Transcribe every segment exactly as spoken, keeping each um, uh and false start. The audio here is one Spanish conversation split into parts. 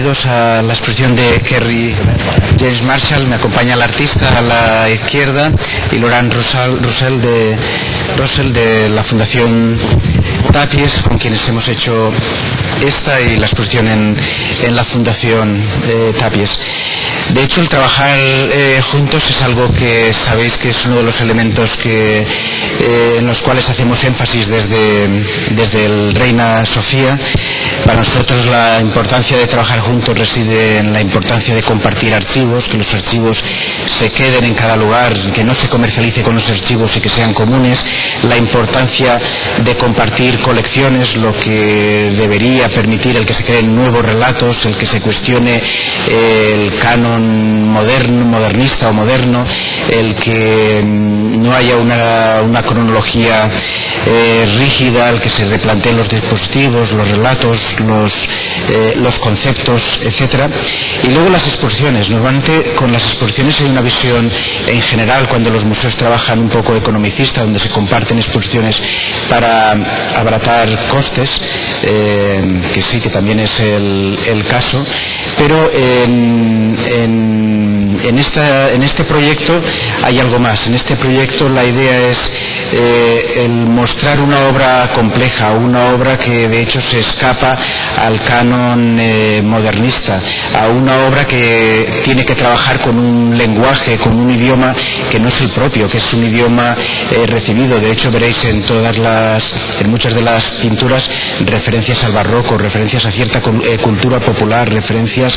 bienvenidos a la exposición de Kerry James Marshall. Me acompaña el artista a la izquierda y Laurent Roussel de, Russell de la Fundación Tapies, con quienes hemos hecho esta y la exposición en, en la Fundación eh, Tapies. De hecho, el trabajar eh, juntos es algo que sabéis que es uno de los elementos que, eh, en los cuales hacemos énfasis desde, desde el Reina Sofía. Para nosotros la importancia de trabajar juntos reside en la importancia de compartir archivos, que los archivos se queden en cada lugar, que no se comercialice con los archivos y que sean comunes, la importancia de compartir colecciones, lo que debería permitir el que se creen nuevos relatos, el que se cuestione eh, el canon moderno, modernista o moderno, el que mm, no haya una, una cronología eh, rígida, el que se replanteen los dispositivos, los relatos, los, eh, los conceptos, etcétera. Y luego las exposiciones. Normalmente con las exposiciones hay una visión en general, cuando los museos trabajan un poco economicista, donde se comparten exposiciones para abaratar costes, eh, que sí, que también es el, el caso, pero en, en, en, esta, en este proyecto hay algo más. En este proyecto la idea es eh, el mostrar una obra compleja, una obra que de hecho se escapa al canon eh, modernista, a una obra que tiene que trabajar con un lenguaje, con un idioma que no es el propio, que es un idioma eh, recibido. De hecho veréis en todas las, en muchas de las pinturas referencias al barroco, referencias a cierta eh, cultura popular, referencias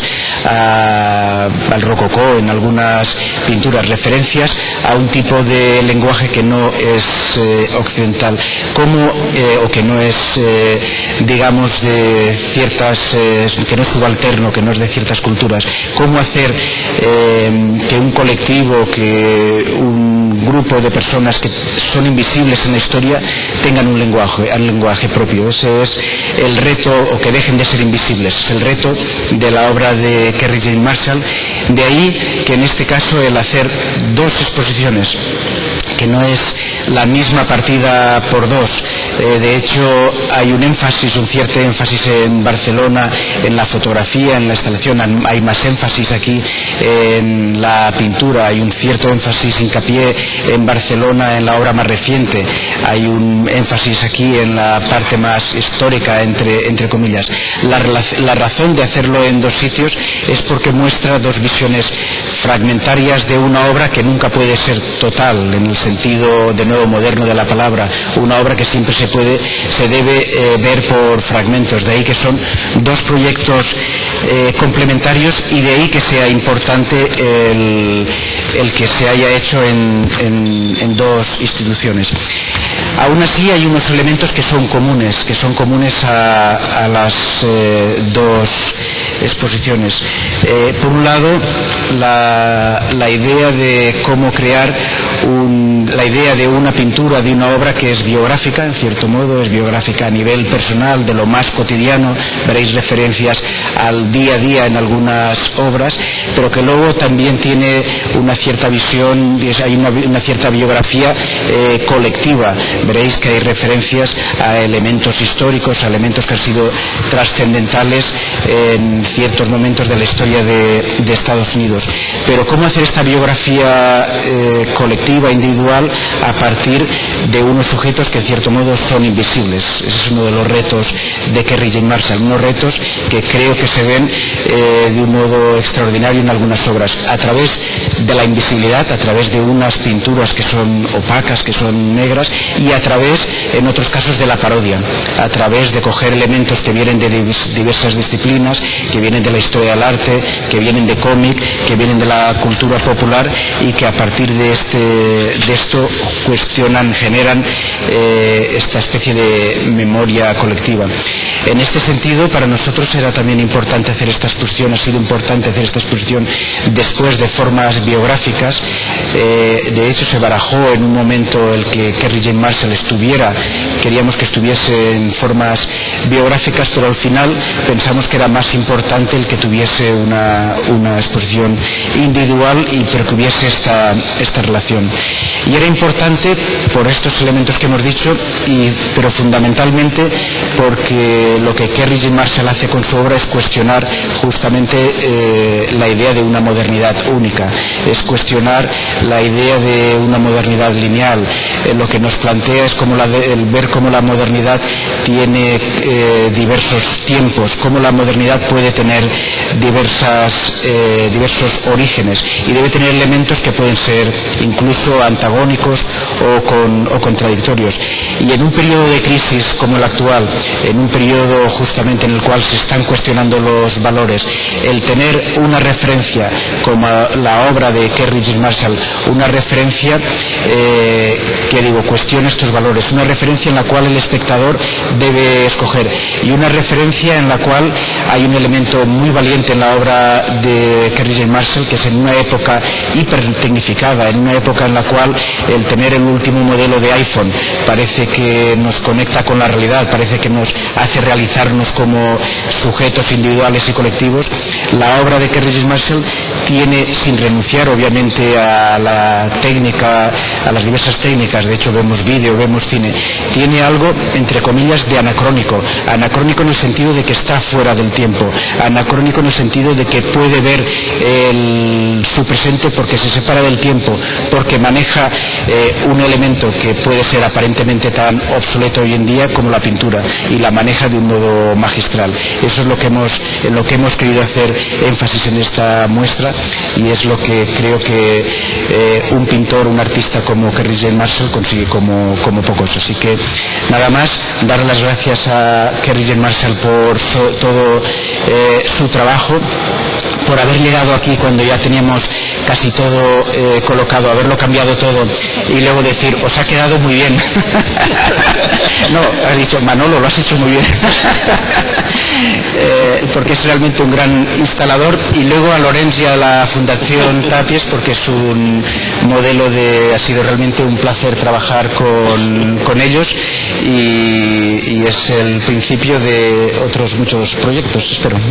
a, al rococó en algunas pinturas, referencias a un tipo de lenguaje que no es eh, occidental, como eh, o que no es eh, digamos de ciertas, eh, que no es subalterno, que no es de ciertas culturas. Cómo hacer eh, que un colectivo, que un grupo de personas que son invisibles en la historia tengan un lenguaje, un lenguaje propio. Ese es el reto, o que dejen de ser invisibles, es el reto de la obra de Kerry James Marshall. De ahí que en este caso el hacer dos exposiciones, que no es la misma partida por dos. Eh, de hecho hay un énfasis, un cierto énfasis en Barcelona en la fotografía, en la instalación, hay más énfasis aquí en la pintura, hay un cierto énfasis, hincapié en Barcelona en la obra más reciente, hay un énfasis aquí en la parte más histórica, entre, entre comillas. La, la razón de hacerlo en dos sitios es porque muestra dos visiones fragmentarias de una obra que nunca puede ser total en el sentido de nuevo moderno de la palabra, una obra que siempre se puede, se debe eh, ver por fragmentos. De ahí que son dos proyectos eh, complementarios, y de ahí que sea importante el, el que se haya hecho en, en, en dos instituciones. Aún así hay unos elementos que son comunes, que son comunes a, a las eh, dos exposiciones. Eh, por un lado, la, la idea de cómo crear un, la idea de una pintura, de una obra que es biográfica, en cierto modo, es biográfica a nivel personal, de lo más cotidiano. Veréis referencias al día a día en algunas obras, pero que luego también tiene una cierta visión, hay una, una cierta biografía eh, colectiva. Veréis que hay referencias a elementos históricos, a elementos que han sido trascendentales en ciertos momentos de la historia de, de Estados Unidos. Pero cómo hacer esta biografía eh, colectiva, individual, a partir de unos sujetos que en cierto modo son invisibles. Ese es uno de los retos de Kerry James Marshall, unos retos que creo que se ven eh, de un modo extraordinario en algunas obras, a través de la invisibilidad, a través de unas pinturas que son opacas, que son negras, y a través, en otros casos, de la parodia, a través de coger elementos que vienen de diversas disciplinas, que vienen de la historia del arte, que vienen de cómic, que vienen de la cultura popular, y que a partir de, este, de esto cuestionan, generan eh, esta especie de memoria colectiva. En este sentido, para nosotros era también importante hacer esta exposición, ha sido importante hacer esta exposición después de formas biográficas. Eh, de hecho, se barajó en un momento el que Kerry James Marshall estuviera, queríamos que estuviese en formas biográficas, pero al final pensamos que era más importante importante el que tuviese una, una exposición individual y pero que hubiese esta, esta relación. Y era importante por estos elementos que hemos dicho, y, pero fundamentalmente porque lo que Kerry James Marshall hace con su obra es cuestionar justamente eh, la idea de una modernidad única, es cuestionar la idea de una modernidad lineal. Eh, lo que nos plantea es como la de, el ver cómo la modernidad tiene eh, diversos tiempos, cómo la modernidad puede tener diversas, eh, diversos orígenes y debe tener elementos que pueden ser incluso antagónicos o, con, o contradictorios. Y en un periodo de crisis como el actual, en un periodo justamente en el cual se están cuestionando los valores, el tener una referencia como la obra de Kerry James Marshall, una referencia eh, que digo cuestiona estos valores, una referencia en la cual el espectador debe escoger y una referencia en la cual hay un elemento muy valiente en la obra de Kerry James Marshall, que es en una época hipertecnificada, en una época en la cual el tener el último modelo de iPhone parece que nos conecta con la realidad, parece que nos hace realizarnos como sujetos individuales y colectivos. La obra de Kerry James Marshall tiene, sin renunciar obviamente a la técnica, a las diversas técnicas, de hecho vemos vídeo, vemos cine, tiene algo entre comillas de anacrónico, anacrónico en el sentido de que está fuera del tiempo, anacrónico en el sentido de que puede ver el, su presente porque se separa del tiempo, porque maneja eh, un elemento que puede ser aparentemente tan obsoleto hoy en día como la pintura, y la maneja de un modo magistral. Eso es lo que hemos, en lo que hemos querido hacer énfasis en esta muestra, y es lo que creo que eh, un pintor, un artista como Kerry James Marshall consigue como, como pocos. Así que nada más, dar las gracias a Kerry James Marshall por so, todo eh, su trabajo, por haber llegado aquí cuando ya teníamos casi todo eh, colocado, haberlo cambiado todo y luego decir, os ha quedado muy bien. No, has dicho, Manolo, lo has hecho muy bien. eh, porque es realmente un gran instalador, y luego a Lorenz y a la Fundación Tapies, porque es un modelo de, ha sido realmente un placer trabajar con, con ellos, y, y es el principio de otros muchos proyectos, espero.